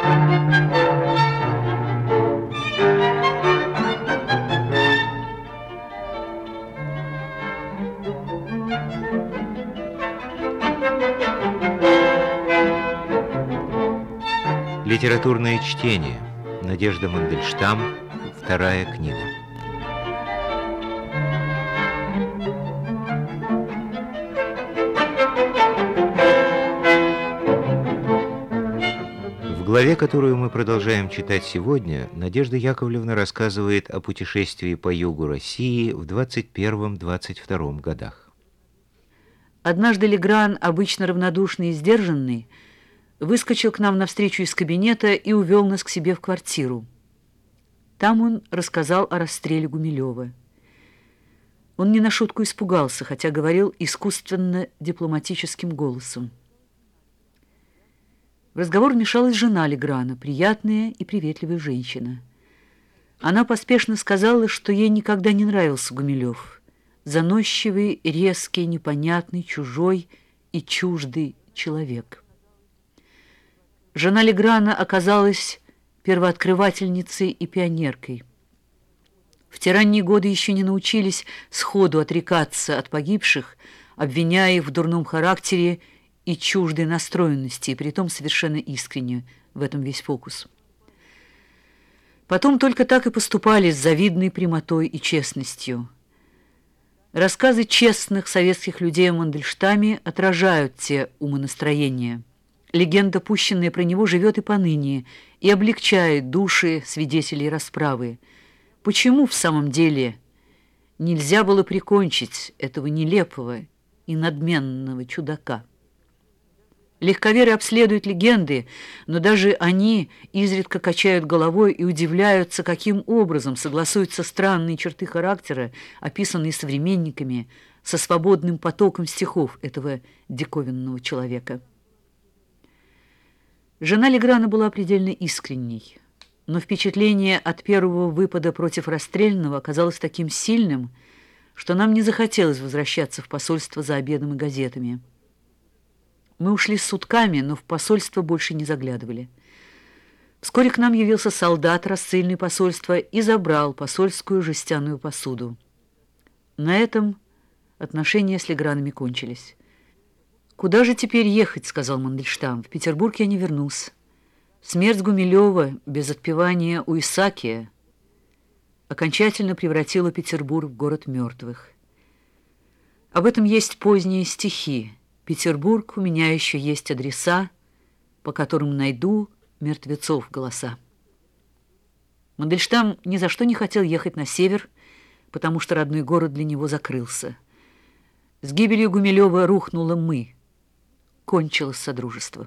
Литературное чтение. Надежда Мандельштам. Вторая книга. В главе, которую мы продолжаем читать сегодня, Надежда Яковлевна рассказывает о путешествии по югу России в 21-22 годах. Однажды Легран, обычно равнодушный и сдержанный, выскочил к нам навстречу из кабинета и увел нас к себе в квартиру. Там он рассказал о расстреле Гумилева. Он не на шутку испугался, хотя говорил искусственно-дипломатическим голосом. В разговор вмешалась жена Леграна, приятная и приветливая женщина. Она поспешно сказала, что ей никогда не нравился Гумилев. Заносчивый, резкий, непонятный, чужой и чуждый человек. Жена Леграна оказалась первооткрывательницей и пионеркой. В те ранние годы еще не научились сходу отрекаться от погибших, обвиняя их в дурном характере и чуждой настроенности, и притом совершенно искренне. В этом весь фокус. Потом только так и поступали с завидной прямотой и честностью. Рассказы честных советских людей о Мандельштаме отражают те умонастроения. Легенда, пущенная про него, живет и поныне, и облегчает души свидетелей расправы. Почему в самом деле нельзя было прикончить этого нелепого и надменного чудака? Легковеры обследуют легенды, но даже они изредка качают головой и удивляются, каким образом согласуются странные черты характера, описанные современниками, со свободным потоком стихов этого диковинного человека. Жена Леграна была предельно искренней, но впечатление от первого выпада против расстрельного оказалось таким сильным, что нам не захотелось возвращаться в посольство за обедом и газетами. Мы ушли с сутками, но в посольство больше не заглядывали. Вскоре к нам явился солдат, рассыльный посольства, и забрал посольскую жестяную посуду. На этом отношения с Легранами кончились. «Куда же теперь ехать?» — сказал Мандельштам. «В Петербург я не вернусь. Смерть Гумилева без отпевания у Исаакия окончательно превратила Петербург в город мертвых. Об этом есть поздние стихи. Петербург, у меня еще есть адреса, по которым найду мертвецов голоса». Мандельштам ни за что не хотел ехать на север, потому что родной город для него закрылся. С гибелью Гумилева рухнуло «мы». Кончилось содружество.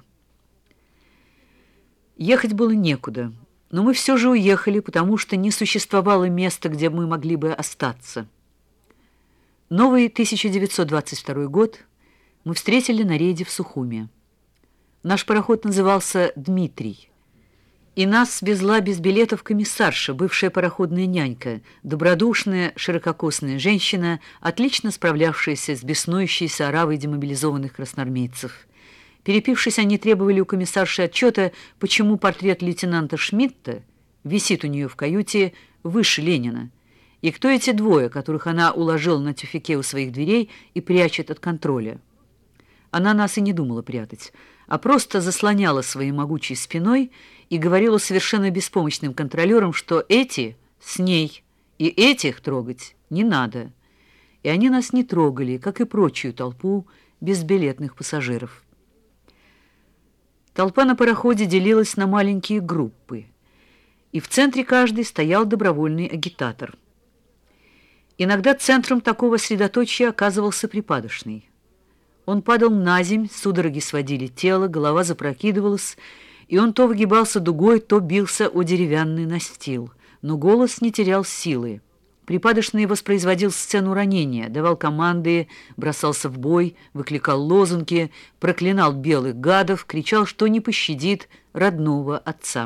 Ехать было некуда, но мы все же уехали, потому что не существовало места, где мы могли бы остаться. Новый 1922 год мы встретили на рейде в Сухуми. Наш пароход назывался «Дмитрий». И нас свезла без билетов комиссарша, бывшая пароходная нянька, добродушная, ширококосная женщина, отлично справлявшаяся с беснующейся оравой демобилизованных красноармейцев. Перепившись, они требовали у комиссарши отчета, почему портрет лейтенанта Шмидта висит у нее в каюте выше Ленина, и кто эти двое, которых она уложила на тюфяке у своих дверей и прячет от контроля. Она нас и не думала прятать, а просто заслоняла своей могучей спиной и говорила совершенно беспомощным контролерам, что эти с ней и этих трогать не надо. И они нас не трогали, как и прочую толпу безбилетных пассажиров. Толпа на пароходе делилась на маленькие группы, и в центре каждой стоял добровольный агитатор. Иногда центром такого средоточия оказывался припадочный. Он падал наземь, судороги сводили тело, голова запрокидывалась, и он то выгибался дугой, то бился о деревянный настил, но голос не терял силы. Припадочный воспроизводил сцену ранения, давал команды, бросался в бой, выкликал лозунги, проклинал белых гадов, кричал, что не пощадит родного отца.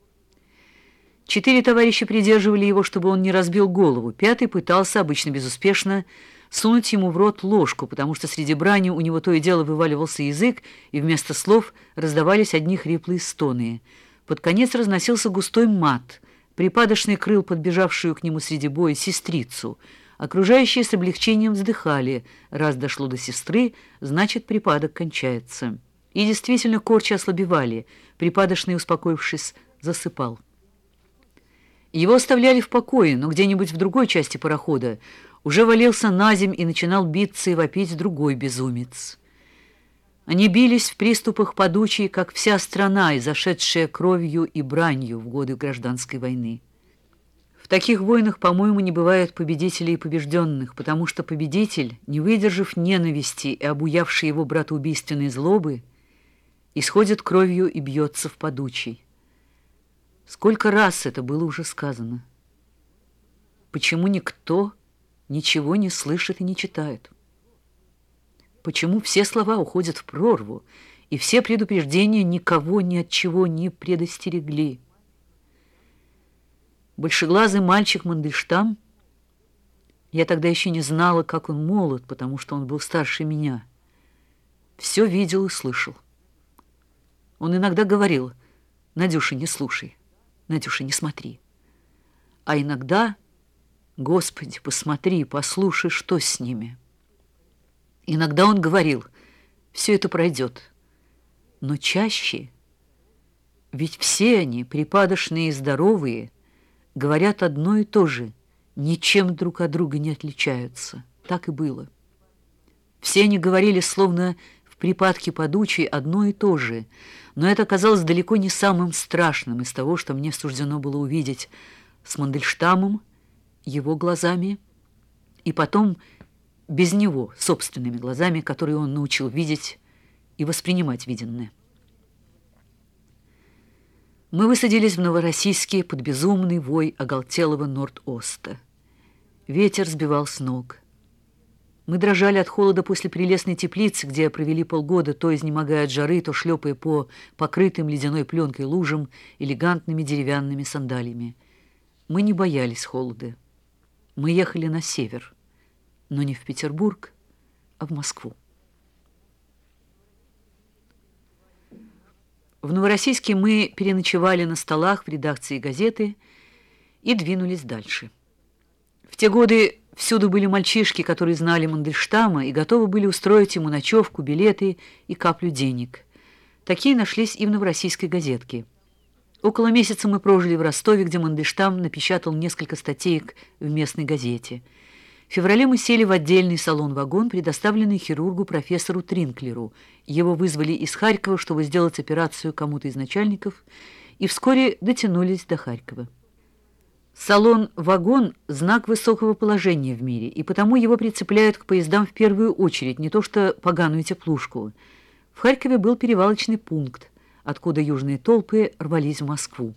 4 товарища придерживали его, чтобы он не разбил голову. 5-й пытался, обычно безуспешно, сунуть ему в рот ложку, потому что среди брани у него то и дело вываливался язык, и вместо слов раздавались одни хриплые стоны. Под конец разносился густой мат. Припадочный крыл подбежавшую к нему среди боя сестрицу. Окружающие с облегчением вздыхали. Раз дошло до сестры, значит, припадок кончается. И действительно, корчи ослабевали. Припадочный, успокоившись, засыпал. Его оставляли в покое, но где-нибудь в другой части парохода уже валился наземь и начинал биться и вопить другой безумец. Они бились в приступах подучий, как вся страна, изошедшая кровью и бранью в годы гражданской войны. В таких войнах, по-моему, не бывает победителей и побежденных, потому что победитель, не выдержав ненависти и обуявший его братоубийственной злобы, исходит кровью и бьется в подучий. Сколько раз это было уже сказано? Почему никто ничего не слышит и не читает? Почему все слова уходят в прорву, и все предупреждения никого ни от чего не предостерегли? Большеглазый мальчик Мандельштам, я тогда еще не знала, как он молод, потому что он был старше меня, все видел и слышал. Он иногда говорил: «Надюша, не слушай, Надюша, не смотри». А иногда: «Господи, посмотри, послушай, что с ними». Иногда он говорил: «Все это пройдет». Но чаще, ведь все они, припадочные и здоровые, говорят одно и то же, ничем друг от друга не отличаются. Так и было. Все они говорили, словно в припадке подучей, одно и то же, но это оказалось далеко не самым страшным из того, что мне суждено было увидеть с Мандельштамом, его глазами, и потом без него, собственными глазами, которые он научил видеть и воспринимать виденное. Мы высадились в Новороссийске под безумный вой оголтелого Норд-Оста. Ветер сбивал с ног. Мы дрожали от холода после прелестной теплицы, где провели полгода, то изнемогая от жары, то шлепая по покрытым ледяной пленкой лужам элегантными деревянными сандалиями. Мы не боялись холода. Мы ехали на север, но не в Петербург, а в Москву. В Новороссийске мы переночевали на столах в редакции газеты и двинулись дальше. В те годы всюду были мальчишки, которые знали Мандельштама и готовы были устроить ему ночевку, билеты и каплю денег. Такие нашлись и в Новороссийской газетке. Около месяца мы прожили в Ростове, где Мандельштам напечатал несколько статеек в местной газете. В феврале мы сели в отдельный салон-вагон, предоставленный хирургу профессору Тринклеру. Его вызвали из Харькова, чтобы сделать операцию кому-то из начальников, и вскоре дотянулись до Харькова. Салон-вагон – знак высокого положения в мире, и потому его прицепляют к поездам в первую очередь, не то что поганую теплушку. В Харькове был перевалочный пункт, откуда южные толпы рвались в Москву.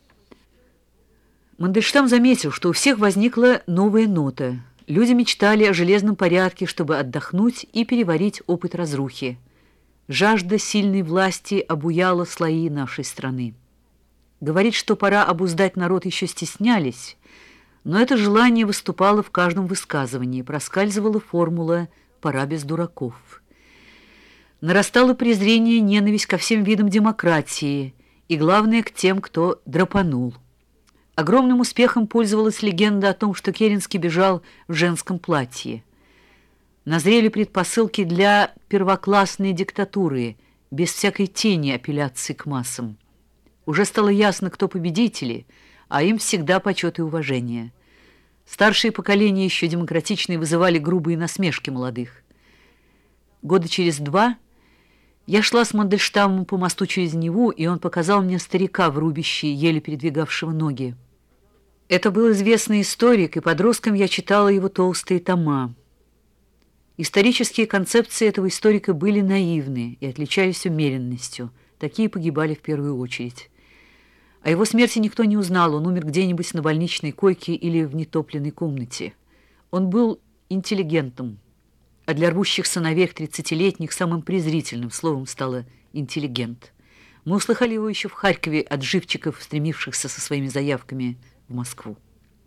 Мандельштам заметил, что у всех возникла новая нота. Люди мечтали о железном порядке, чтобы отдохнуть и переварить опыт разрухи. Жажда сильной власти обуяла слои нашей страны. Говорить, что пора обуздать народ, еще стеснялись, но это желание выступало в каждом высказывании, проскальзывала формула «пора без дураков». Нарастало презрение, ненависть ко всем видам демократии и, главное, к тем, кто драпанул. Огромным успехом пользовалась легенда о том, что Керенский бежал в женском платье. Назрели предпосылки для первоклассной диктатуры, без всякой тени апелляции к массам. Уже стало ясно, кто победители, а им всегда почет и уважение. Старшие поколения, еще демократичные, вызывали грубые насмешки молодых. Года через 2 я шла с Мандельштамом по мосту через Неву, и он показал мне старика в рубище, еле передвигавшего ноги. Это был известный историк, и подростком я читала его толстые тома. Исторические концепции этого историка были наивны и отличались умеренностью. Такие погибали в первую очередь. О его смерти никто не узнал, он умер где-нибудь на больничной койке или в нетопленной комнате. Он был интеллигентом, а для рвущихся наверх 30-летних самым презрительным словом стало «интеллигент». Мы услыхали его еще в Харькове от живчиков, стремившихся со своими заявками в Москву.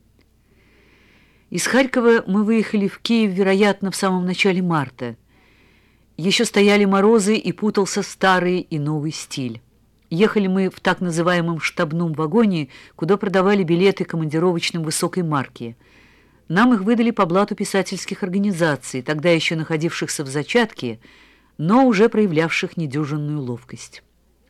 Из Харькова мы выехали в Киев, вероятно, в самом начале марта. Еще стояли морозы, и путался старый и новый стиль. Ехали мы в так называемом штабном вагоне, куда продавали билеты командировочным высокой марки. Нам их выдали по блату писательских организаций, тогда еще находившихся в зачатке, но уже проявлявших недюжинную ловкость.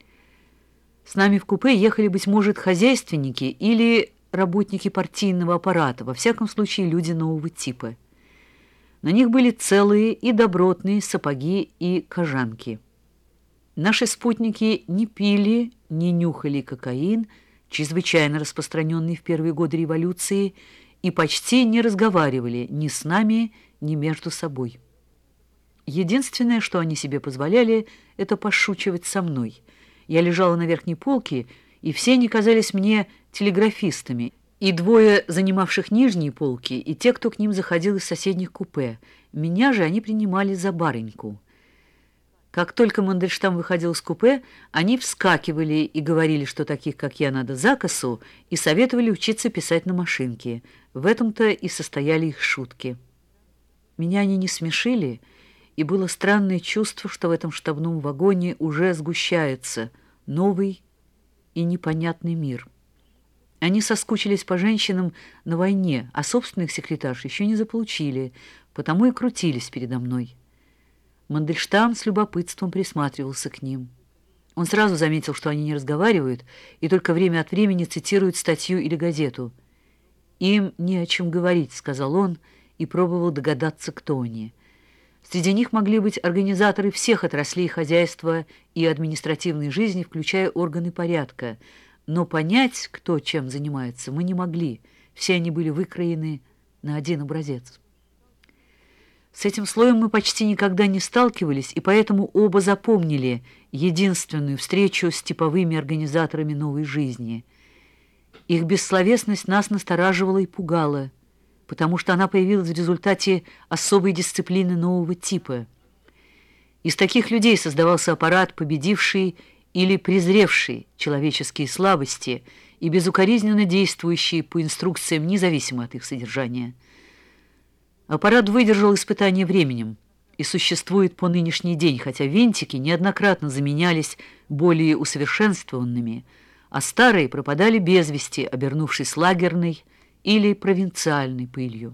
С нами в купе ехали, быть может, хозяйственники или работники партийного аппарата, во всяком случае люди нового типа. На них были целые и добротные сапоги и кожанки. Наши спутники не пили, не нюхали кокаин, чрезвычайно распространенный в первые годы революции, и почти не разговаривали ни с нами, ни между собой. Единственное, что они себе позволяли, это пошучивать со мной. Я лежала на верхней полке, и все они казались мне телеграфистами, и двое занимавших нижние полки, и те, кто к ним заходил из соседних купе. Меня же они принимали за барыньку. Как только Мандельштам выходил из купе, они вскакивали и говорили, что таких, как я, надо за косу, и советовали учиться писать на машинке. В этом-то и состояли их шутки. Меня они не смешили, и было странное чувство, что в этом штабном вагоне уже сгущается новый и непонятный мир. Они соскучились по женщинам на войне, а собственных секретарш еще не заполучили, потому и крутились передо мной. Мандельштам с любопытством присматривался к ним. Он сразу заметил, что они не разговаривают, и только время от времени цитируют статью или газету. «Им не о чем говорить», — сказал он, и пробовал догадаться, кто они. Среди них могли быть организаторы всех отраслей хозяйства и административной жизни, включая органы порядка. Но понять, кто чем занимается, мы не могли. Все они были выкроены на один образец. С этим слоем мы почти никогда не сталкивались, и поэтому оба запомнили единственную встречу с типовыми организаторами новой жизни. Их бессловесность нас настораживала и пугала, потому что она появилась в результате особой дисциплины нового типа. Из таких людей создавался аппарат, победивший или презревший человеческие слабости и безукоризненно действующий по инструкциям, независимо от их содержания. Аппарат выдержал испытание временем и существует по нынешний день, хотя винтики неоднократно заменялись более усовершенствованными, а старые пропадали без вести, обернувшись лагерной или провинциальной пылью.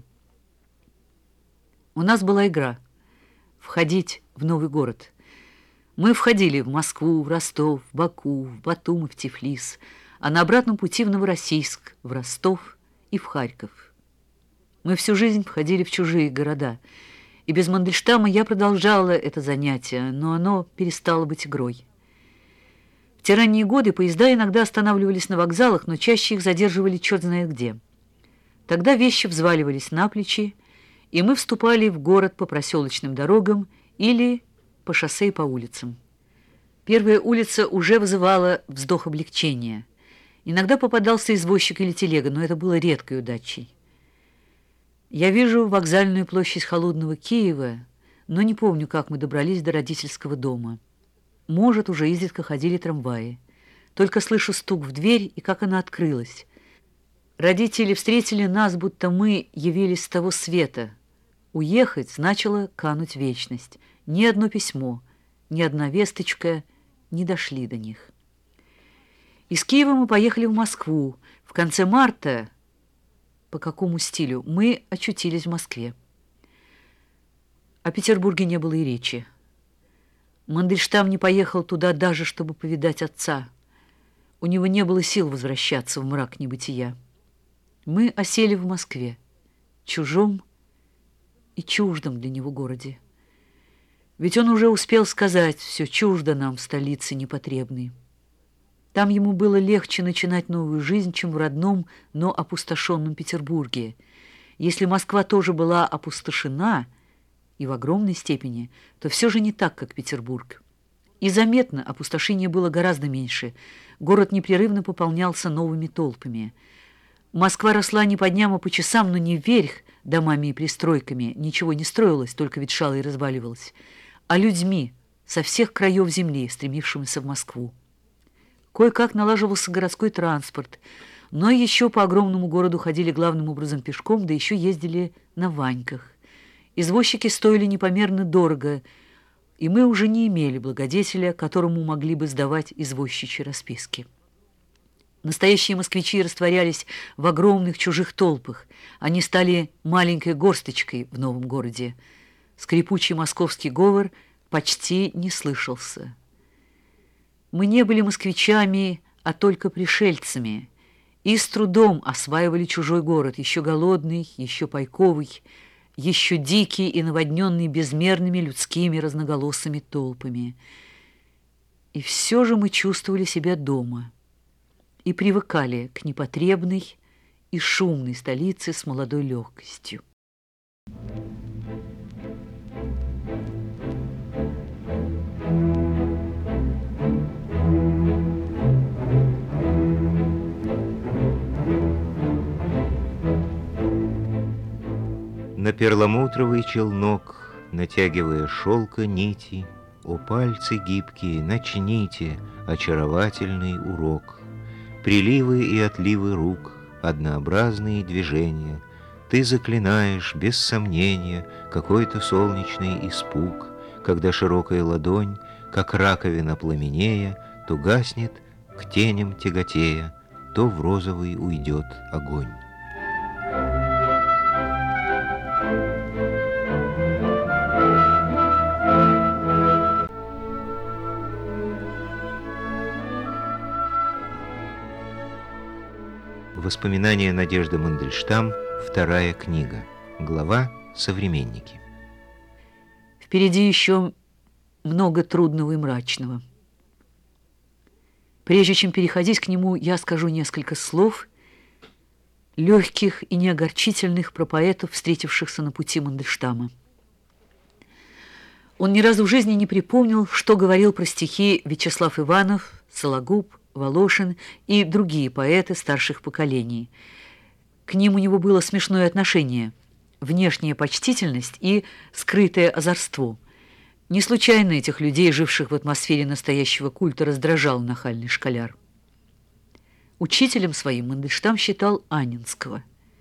У нас была игра — входить в новый город. Мы входили в Москву, в Ростов, в Баку, в Батум и в Тифлис, а на обратном пути в Новороссийск, в Ростов и в Харьков. Мы всю жизнь входили в чужие города, и без Мандельштама я продолжала это занятие, но оно перестало быть игрой. В те ранние годы поезда иногда останавливались на вокзалах, но чаще их задерживали черт знает где. Тогда вещи взваливались на плечи, и мы вступали в город по проселочным дорогам или по шоссе и по улицам. Первая улица уже вызывала вздох облегчения. Иногда попадался извозчик или телега, но это было редкой удачей. Я вижу вокзальную площадь холодного Киева, но не помню, как мы добрались до родительского дома. Может, уже изредка ходили трамваи. Только слышу стук в дверь и как она открылась. Родители встретили нас, будто мы явились с того света. Уехать значило кануть в вечность. Ни одно письмо, ни одна весточка не дошли до них. Из Киева мы поехали в Москву. В конце марта, по какому стилю, мы очутились в Москве. О Петербурге не было и речи. Мандельштам не поехал туда даже, чтобы повидать отца. У него не было сил возвращаться в мрак небытия. Мы осели в Москве, чужом и чуждом для него городе. Ведь он уже успел сказать: «Все чуждо нам в столице непотребной». Там ему было легче начинать новую жизнь, чем в родном, но опустошенном Петербурге. Если Москва тоже была опустошена, и в огромной степени, то все же не так, как Петербург. И заметно опустошение было гораздо меньше. Город непрерывно пополнялся новыми толпами. Москва росла не по дням, а по часам, но не вверх домами и пристройками. Ничего не строилось, только ветшало и разваливалось. А людьми со всех краев земли, стремившимися в Москву. Кое-как налаживался городской транспорт, но еще по огромному городу ходили главным образом пешком, да еще ездили на ваньках. Извозчики стоили непомерно дорого. и мы уже не имели благодетеля, которому могли бы сдавать извозчичьи расписки. Настоящие москвичи растворялись в огромных чужих толпах. Они стали маленькой горсточкой в новом городе. Скрипучий московский говор почти не слышался. Мы не были москвичами, а только пришельцами, и с трудом осваивали чужой город, еще голодный, еще пайковый, еще дикий и наводненный безмерными людскими разноголосыми толпами. И все же мы чувствовали себя дома и привыкали к непотребной и шумной столице с молодой легкостью. На перламутровый челнок, натягивая шелка нити, о пальцы гибкие, начните очаровательный урок. Приливы и отливы рук, однообразные движения, ты заклинаешь без сомнения какой-то солнечный испуг, когда широкая ладонь, как раковина пламенея, то гаснет, к теням тяготея, то в розовый уйдет огонь. Воспоминания Надежды Мандельштам, вторая книга. Глава «Современники». Впереди еще много трудного и мрачного. Прежде чем переходить к нему, я скажу несколько слов, легких и неогорчительных, про поэтов, встретившихся на пути Мандельштама. Он ни разу в жизни не припомнил, что говорил про стихи Вячеслав Иванов, Сологуб, Волошин и другие поэты старших поколений. К ним у него было смешное отношение, внешняя почтительность и скрытое озорство. Не случайно этих людей, живших в атмосфере настоящего культа, раздражал нахальный школяр. Учителем своим Мандельштам считал Анненского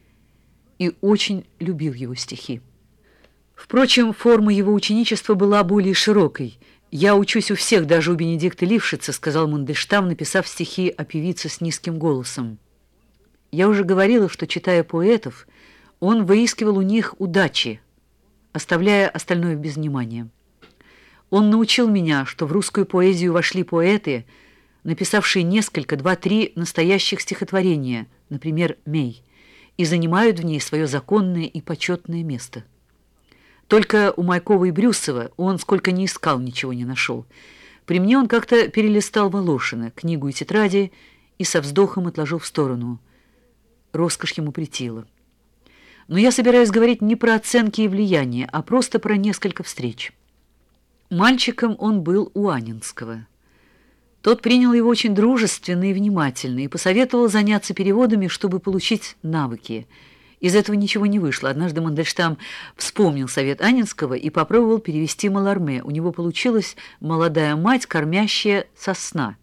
и очень любил его стихи. Впрочем, форма его ученичества была более широкой. «Я учусь у всех, даже у Бенедикта Лившица», — сказал Мандельштам, написав стихи о певице с низким голосом. Я уже говорила, что, читая поэтов, он выискивал у них удачи, оставляя остальное без внимания. Он научил меня, что в русскую поэзию вошли поэты, написавшие несколько, 2-3 настоящих стихотворения, например, «Мей», и занимают в ней свое законное и почетное место. Только у Майкова и Брюсова он, сколько ни искал, ничего не нашел. При мне он как-то перелистал Волошина, книгу и тетради, и со вздохом отложил в сторону. Роскошь ему претила. Но я собираюсь говорить не про оценки и влияние, а просто про несколько встреч. Мальчиком он был у Анненского. Тот принял его очень дружественно и внимательно и посоветовал заняться переводами, чтобы получить навыки. Из этого ничего не вышло. Однажды Мандельштам вспомнил совет Анненского и попробовал перевести Маларме. У него получилась «Молодая мать, кормящая сосна».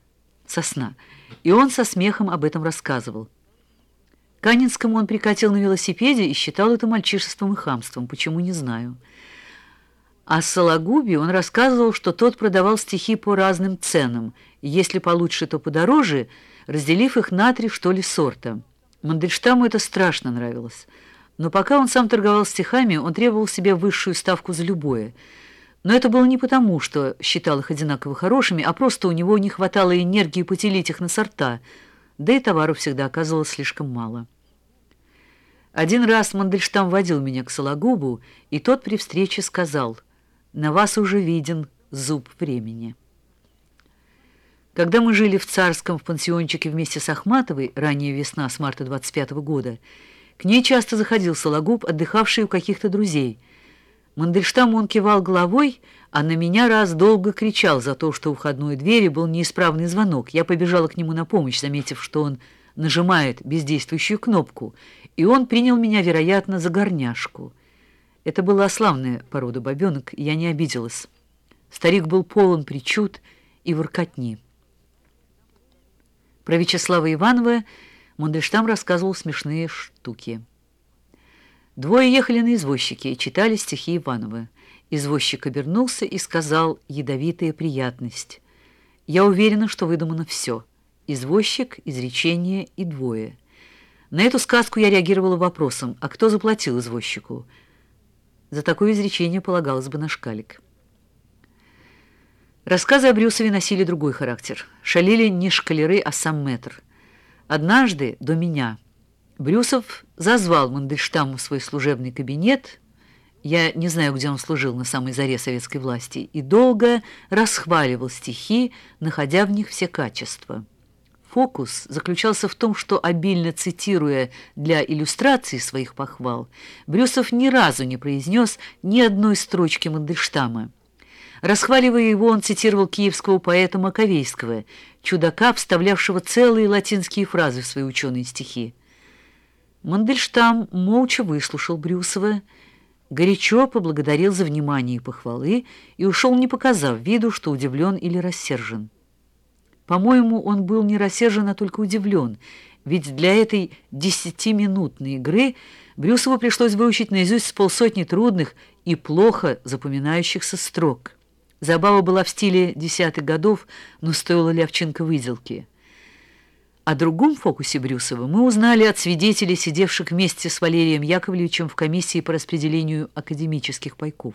И он со смехом об этом рассказывал. К Анненскому он прикатил на велосипеде и считал это мальчишеством и хамством. Почему, не знаю. О Сологубе он рассказывал, что тот продавал стихи по разным ценам, и если получше, то подороже, разделив их на 3, что ли, сорта. Мандельштаму это страшно нравилось. Но пока он сам торговал стихами, он требовал себе высшую ставку за любое. Но это было не потому, что считал их одинаково хорошими, а просто у него не хватало энергии поделить их на сорта, да и товару всегда оказывалось слишком мало. Один раз Мандельштам водил меня к Сологубу, и тот при встрече сказал: «На вас уже виден зуб времени». Когда мы жили в Царском в пансиончике вместе с Ахматовой, ранняя весна с марта 25-го года, к ней часто заходил Сологуб, отдыхавший у каких-то друзей. Мандельштаму он кивал головой, а на меня раз долго кричал за то, что у входной двери был неисправный звонок. Я побежала к нему на помощь, заметив, что он нажимает бездействующую кнопку, и он принял меня, вероятно, за горняшку. Это была славная порода бабенок, и я не обиделась. Старик был полон причуд и воркотни. Про Вячеслава Иванова Мандельштам рассказывал смешные штуки. Двое ехали на извозчике и читали стихи Иванова. Извозчик обернулся и сказал: «Ядовитая приятность. Я уверена, что выдумано все. Извозчик, изречение и двое». На эту сказку я реагировала вопросом: а кто заплатил извозчику? За такое изречение полагалось бы на шкалик. Рассказы о Брюсове носили другой характер. Шалили не шкалеры, а сам мэтр. Однажды, до меня, Брюсов зазвал Мандельштама в свой служебный кабинет, я не знаю, где он служил на самой заре советской власти, и долго расхваливал стихи, находя в них все качества. Фокус заключался в том, что, обильно цитируя для иллюстрации своих похвал, Брюсов ни разу не произнес ни одной строчки Мандельштама. Расхваливая его, он цитировал киевского поэта Маковейского, чудака, вставлявшего целые латинские фразы в свои ученые стихи. Мандельштам молча выслушал Брюсова, горячо поблагодарил за внимание и похвалы и ушел, не показав виду, что удивлен или рассержен. По-моему, он был не рассержен, а только удивлен, ведь для этой 10-минутной игры Брюсову пришлось выучить наизусть с полсотни трудных и плохо запоминающихся строк. Забава была в стиле 10-х годов, но стоила ли овчинка выделки. О другом фокусе Брюсова мы узнали от свидетелей, сидевших вместе с Валерием Яковлевичем в комиссии по распределению академических пайков.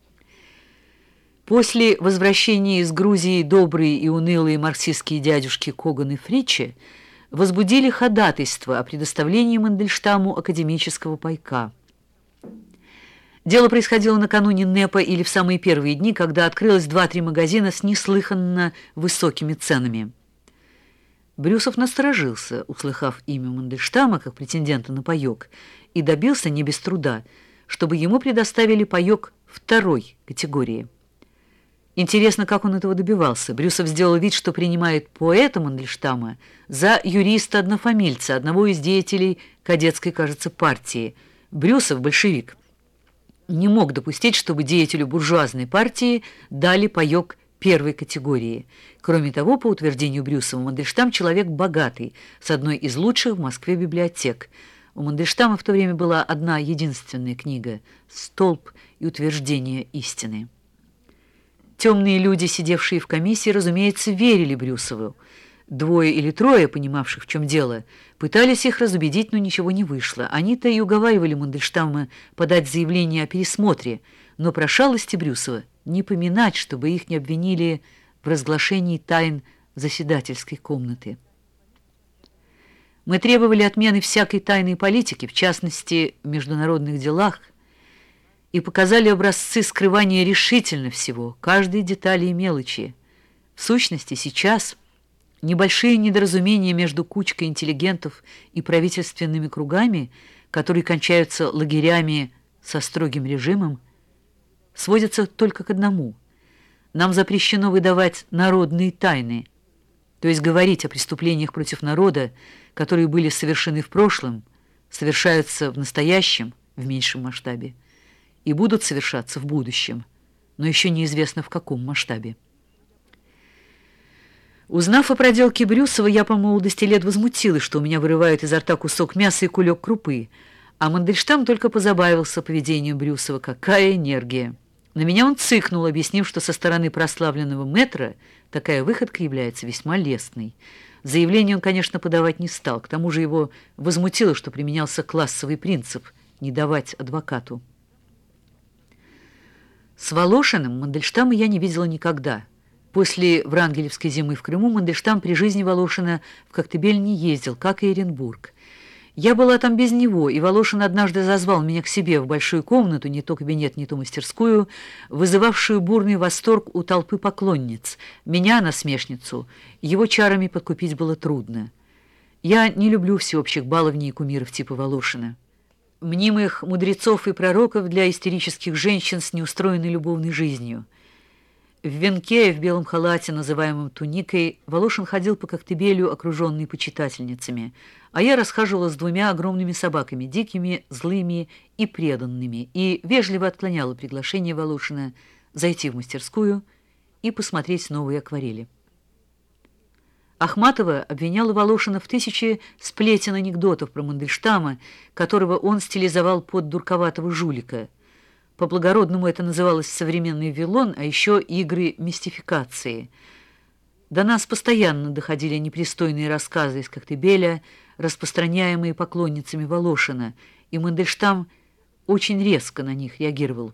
После возвращения из Грузии добрые и унылые марксистские дядюшки Коган и Фриче возбудили ходатайство о предоставлении Мандельштаму академического пайка. Дело происходило накануне НЭПа или в самые первые дни, когда открылось 2-3 магазина с неслыханно высокими ценами. Брюсов насторожился, услыхав имя Мандельштама как претендента на паёк, и добился не без труда, чтобы ему предоставили паёк 2-й категории. Интересно, как он этого добивался. Брюсов сделал вид, что принимает поэта Мандельштама за юриста-однофамильца, одного из деятелей кадетской, кажется, партии. Брюсов, большевик, не мог допустить, чтобы деятелю буржуазной партии дали паёк 1-й категории. Кроме того, по утверждению Брюсова, Мандельштам человек богатый, с одной из лучших в Москве библиотек. У Мандельштама в то время была одна единственная книга «Столб и утверждение истины». Темные люди, сидевшие в комиссии, разумеется, верили Брюсову. 2 или 3, понимавших, в чем дело, пытались их разубедить, но ничего не вышло. Они-то и уговаривали Мандельштама подать заявление о пересмотре, но про шалости Брюсова не поминать, чтобы их не обвинили в разглашении тайн заседательской комнаты. Мы требовали отмены всякой тайной политики, в частности, в международных делах, и показали образцы скрывания решительно всего, каждой детали и мелочи. В сущности, сейчас небольшие недоразумения между кучкой интеллигентов и правительственными кругами, которые кончаются лагерями со строгим режимом, сводятся только к одному. Нам запрещено выдавать народные тайны, то есть говорить о преступлениях против народа, которые были совершены в прошлом, совершаются в настоящем в меньшем масштабе и будут совершаться в будущем, но еще неизвестно в каком масштабе. Узнав о проделке Брюсова, я по молодости лет возмутилась, что у меня вырывают изо рта кусок мяса и кулек крупы, а Мандельштам только позабавился поведением Брюсова. Какая энергия! На меня он цыкнул, объяснив, что со стороны прославленного мэтра такая выходка является весьма лестной. Заявление он, конечно, подавать не стал, к тому же его возмутило, что применялся классовый принцип – не давать адвокату. С Волошиным Мандельштама я не видела никогда. После Врангелевской зимы в Крыму Мандельштам при жизни Волошина в Коктебель не ездил, как и Эренбург. Я была там без него, и Волошин однажды зазвал меня к себе в большую комнату, не то кабинет, не то мастерскую, вызывавшую бурный восторг у толпы поклонниц. Меня, насмешницу, его чарами подкупить было трудно. Я не люблю всеобщих баловней и кумиров типа Волошина. Мнимых мудрецов и пророков для истерических женщин с неустроенной любовной жизнью. В венке, в белом халате, называемом туникой, Волошин ходил по Коктебелю, окруженный почитательницами, а я расхаживала с 2 огромными собаками, дикими, злыми и преданными, и вежливо отклоняла приглашение Волошина зайти в мастерскую и посмотреть новые акварели. Ахматова обвиняла Волошина в 1000 сплетен анекдотов про Мандельштама, которого он стилизовал под дурковатого жулика. По-благородному это называлось современный Вавилон, а еще игры мистификации. До нас постоянно доходили непристойные рассказы из Коктебеля, распространяемые поклонницами Волошина, и Мандельштам очень резко на них реагировал.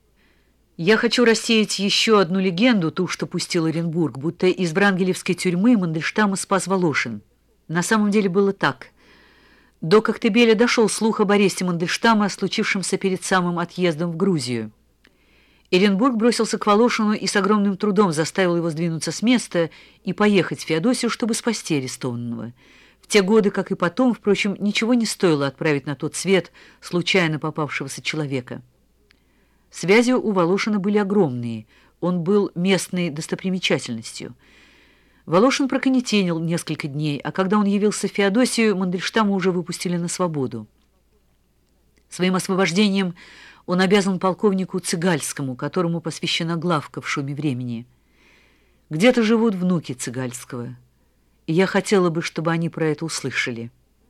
Я хочу рассеять еще одну легенду, ту, что пустил Оренбург, будто из врангелевской тюрьмы Мандельштама спас Волошин. На самом деле было так. До Коктебеля дошел слух об аресте Мандельштама, случившемся перед самым отъездом в Грузию. Оренбург бросился к Волошину и с огромным трудом заставил его сдвинуться с места и поехать в Феодосию, чтобы спасти арестованного. В те годы, как и потом, впрочем, ничего не стоило отправить на тот свет случайно попавшегося человека. Связи у Волошина были огромные, он был местной достопримечательностью. Волошин проконетелил несколько дней, а когда он явился в Феодосию, Мандельштама уже выпустили на свободу. Своим освобождением он обязан полковнику Цыгальскому, которому посвящена главка в «Шуме времени». Где-то живут внуки Цыгальского, и я хотела бы, чтобы они про это услышали.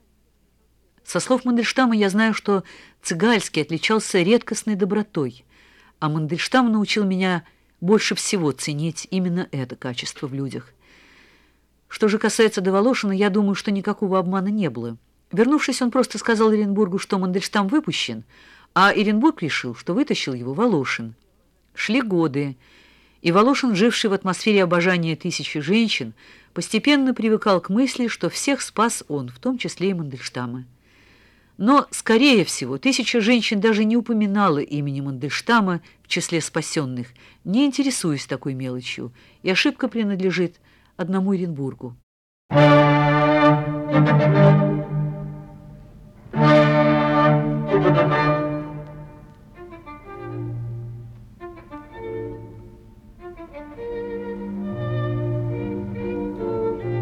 Со слов Мандельштама я знаю, что Цыгальский отличался редкостной добротой, а Мандельштам научил меня больше всего ценить именно это качество в людях. Что же касается до Волошина, я думаю, что никакого обмана не было. Вернувшись, он просто сказал Оренбургу, что Мандельштам выпущен, а Оренбург решил, что вытащил его Волошин. Шли годы, и Волошин, живший в атмосфере обожания тысячи женщин, постепенно привыкал к мысли, что всех спас он, в том числе и Мандельштама. Но, скорее всего, тысяча женщин даже не упоминала имени Мандельштама в числе спасенных, не интересуясь такой мелочью, и ошибка принадлежит одному Оренбургу.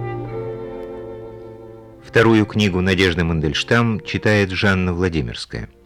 Вторую книгу Надежды Мандельштам читает Жанна Владимирская.